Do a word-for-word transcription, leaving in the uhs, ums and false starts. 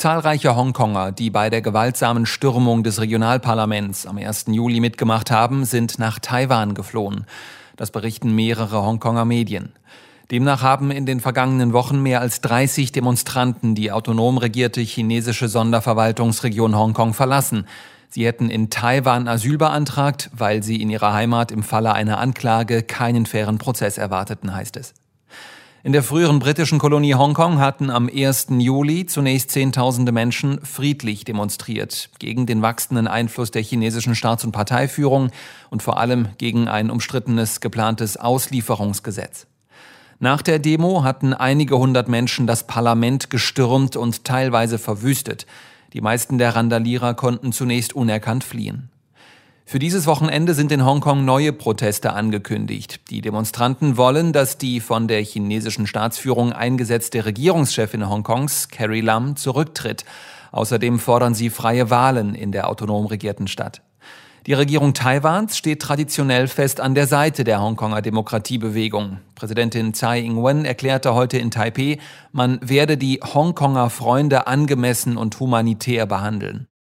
Zahlreiche Hongkonger, die bei der gewaltsamen Stürmung des Regionalparlaments am ersten Juli mitgemacht haben, sind nach Taiwan geflohen. Das berichten mehrere Hongkonger Medien. Demnach haben in den vergangenen Wochen mehr als dreißig Demonstranten die autonom regierte chinesische Sonderverwaltungsregion Hongkong verlassen. Sie hätten in Taiwan Asyl beantragt, weil sie in ihrer Heimat im Falle einer Anklage keinen fairen Prozess erwarteten, heißt es. In der früheren britischen Kolonie Hongkong hatten am ersten Juli zunächst Zehntausende Menschen friedlich demonstriert, gegen den wachsenden Einfluss der chinesischen Staats- und Parteiführung und vor allem gegen ein umstrittenes geplantes Auslieferungsgesetz. Nach der Demo hatten einige hundert Menschen das Parlament gestürmt und teilweise verwüstet. Die meisten der Randalierer konnten zunächst unerkannt fliehen. Für dieses Wochenende sind in Hongkong neue Proteste angekündigt. Die Demonstranten wollen, dass die von der chinesischen Staatsführung eingesetzte Regierungschefin Hongkongs, Carrie Lam, zurücktritt. Außerdem fordern sie freie Wahlen in der autonom regierten Stadt. Die Regierung Taiwans steht traditionell fest an der Seite der Hongkonger Demokratiebewegung. Präsidentin Tsai Ing-wen erklärte heute in Taipeh, man werde die Hongkonger Freunde angemessen und humanitär behandeln.